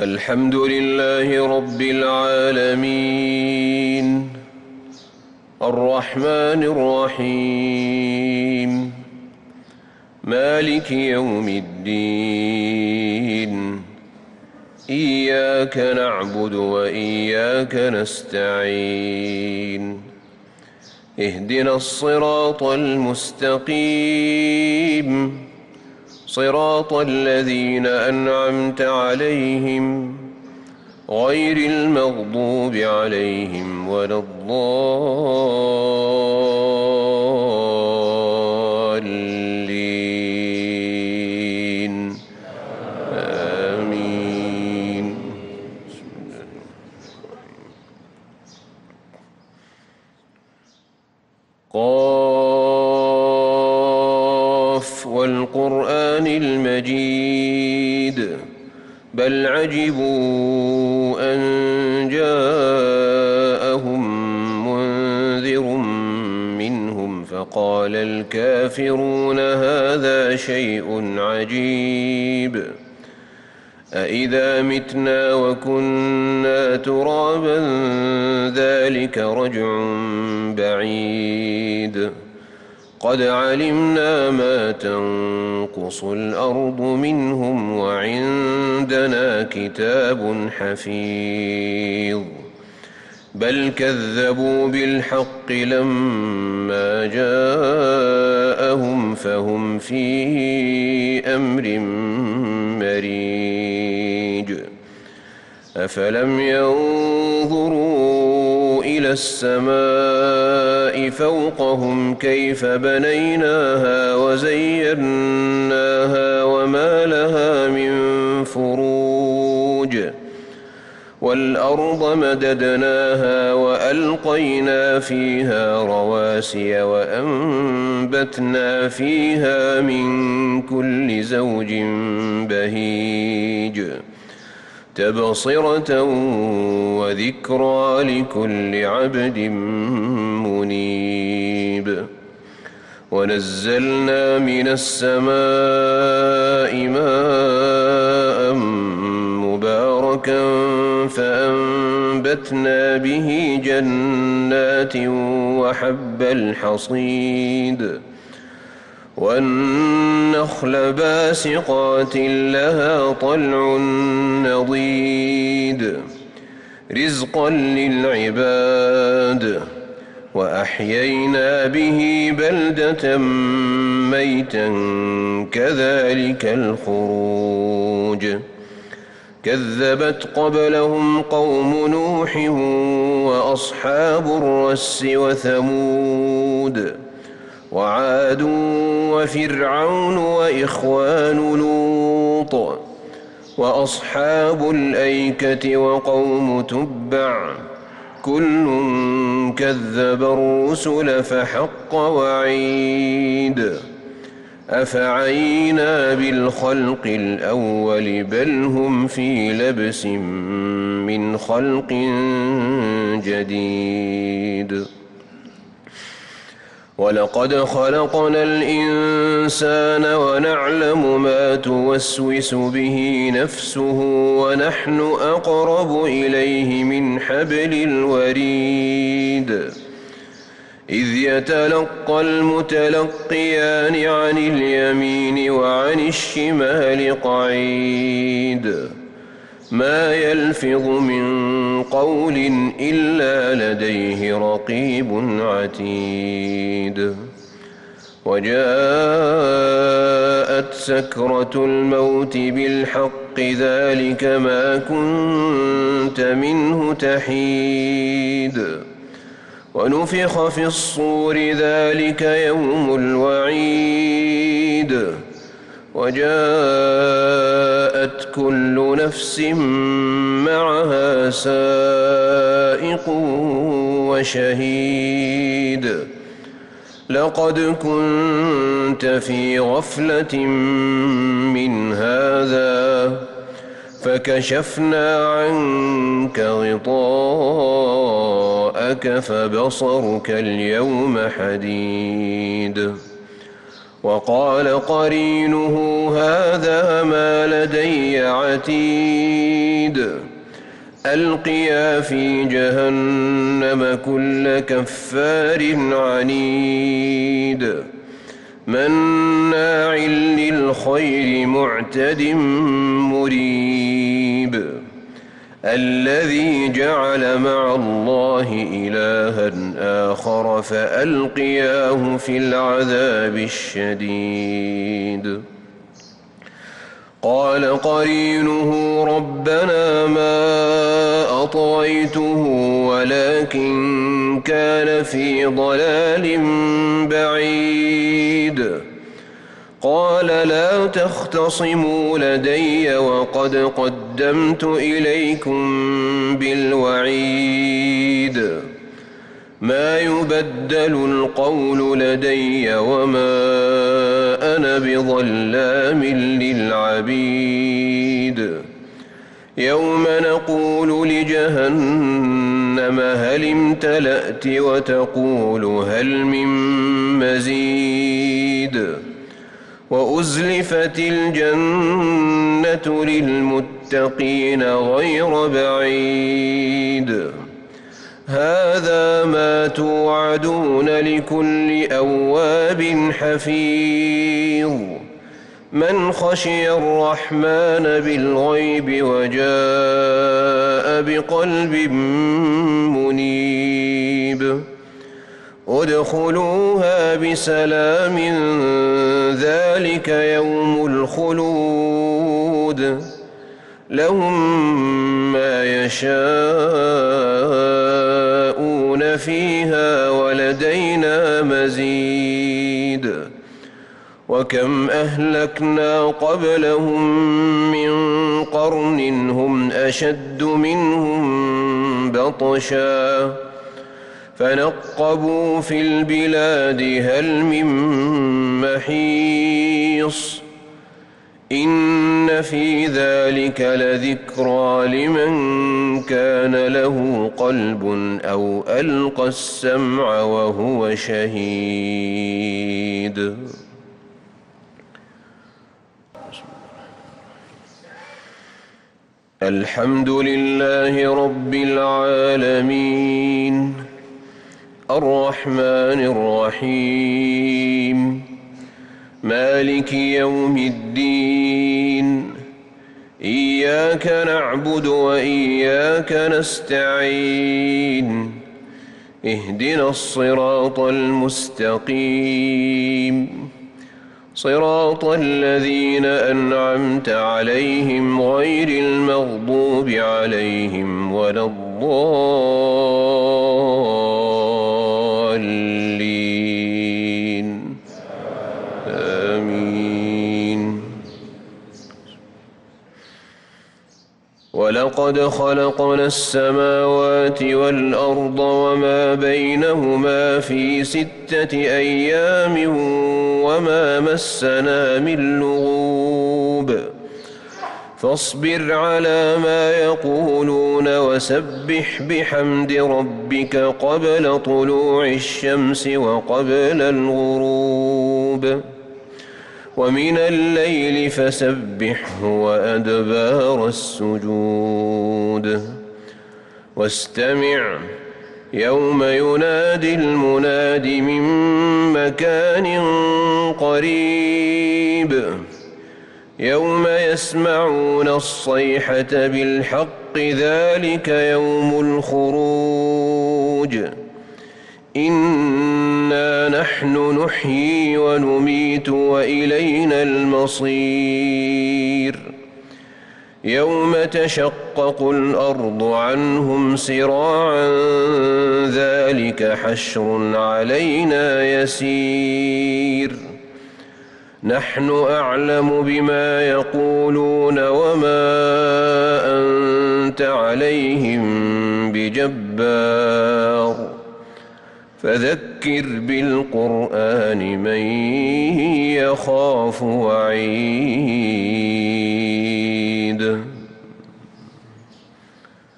الحمد لله رب العالمين الرحمن الرحيم مالك يوم الدين إياك نعبد وإياك نستعين اهدنا الصراط المستقيم صراط الذين أنعمت عليهم غير المغضوب عليهم ولا الضالين آمين. قاف والقرآن المجيد بل عجبوا أن جاءهم منذر منهم فقال الكافرون هذا شيء عجيب أإذا متنا وكنا ترابا ذلك رجع بعيد قد علمنا ما تنقص الأرض منهم وعندنا كتاب حفيظ بل كذبوا بالحق لما جاءهم فهم في أمر مريج أفلم ينظروا إلى السماء فوقهم كيف بنيناها وزيناها وما لها من فروج والأرض مددناها وألقينا فيها رواسي وأنبتنا فيها من كل زوج بهيج تبصرة وذكرى لكل عبد منيب ونزلنا من السماء ماء مباركا فأنبتنا به جنات وحب الحصيد والنخل باسقات لها طلع نضيد رزقا للعباد وأحيينا به بلدة ميتا كذلك الخروج كذبت قبلهم قوم نوح وأصحاب الرس وثمود وعاد وفرعون وإخوان لوط وأصحاب الأيكة وقوم تبع كل كذب الرسل فحق وعيد أفعينا بالخلق الأول بل هم في لبس من خلق جديد ولقد خلقنا الإنسان ونعلم ما توسوس به نفسه ونحن أقرب إليه من حبل الوريد إذ يتلقى المتلقيان عن اليمين وعن الشمال قعيد ما يلفظ من قول إلا لديه رقيب عتيد وجاءت سكرة الموت بالحق ذلك ما كنت منه تحيد ونفخ في الصور ذلك يوم الوعيد وجاءت كل نفس معها سائق وشهيد لقد كنت في غفلة من هذا فكشفنا عنك غطاءك فبصرك اليوم حديد وقال قرينه هذا ما لدي عتيد ألقيا في جهنم كل كفار عنيد مناع للخير معتد مريب الذي جعل مع الله إلها آخر فألقياه في العذاب الشديد قال قرينه ربنا ما أطغيته ولكن كان في ضلال بعيد قال لا تختصموا لدي وقد قدمت إليكم بالوعيد ما يبدل القول لدي وما أنا بظلام للعبيد يوم نقول لجهنم هل امتلأت وتقول هل من مزيد وأزلفت الجنة للمتقين غير بعيد هذا ما توعدون لكل أواب حفيظ من خشي الرحمن بالغيب وجاء بقلب منيب ادخلوها بسلام ذلك يوم الخلود لهم ما يشاءون فيها ولدينا مزيد وكم أهلكنا قبلهم من قرن هم أشد منهم بطشا فنقبوا في البلاد هل من محيص إن في ذلك لذكرى لمن كان له قلب أو ألقى السمع وهو شهيد الحمد لله رب العالمين الرحمن الرحيم مالك يوم الدين إياك نعبد وإياك نستعين اهدنا الصراط المستقيم صراط الذين أنعمت عليهم غير المغضوب عليهم ولا الضالين آمين ولقد خلقنا السماوات والأرض وما بينهما في 6 أيام وما مسنا من لغوب فاصبر على ما يقولون وسبح بحمد ربك قبل طلوع الشمس وقبل الغروب ومن الليل فسبحه وأدبار السجود واستمع يوم ينادي المناد من مكان قريب يوم يسمعون الصيحة بالحق ذلك يوم الخروج إنا نحن نحيي ونميت وإلينا المصير يوم تشقق الأرض عنهم سراعا ذلك حشر علينا يسير نحن أعلم بما يقولون وما أنت عليهم بجبار فذكر بالقرآن من يخاف وعيد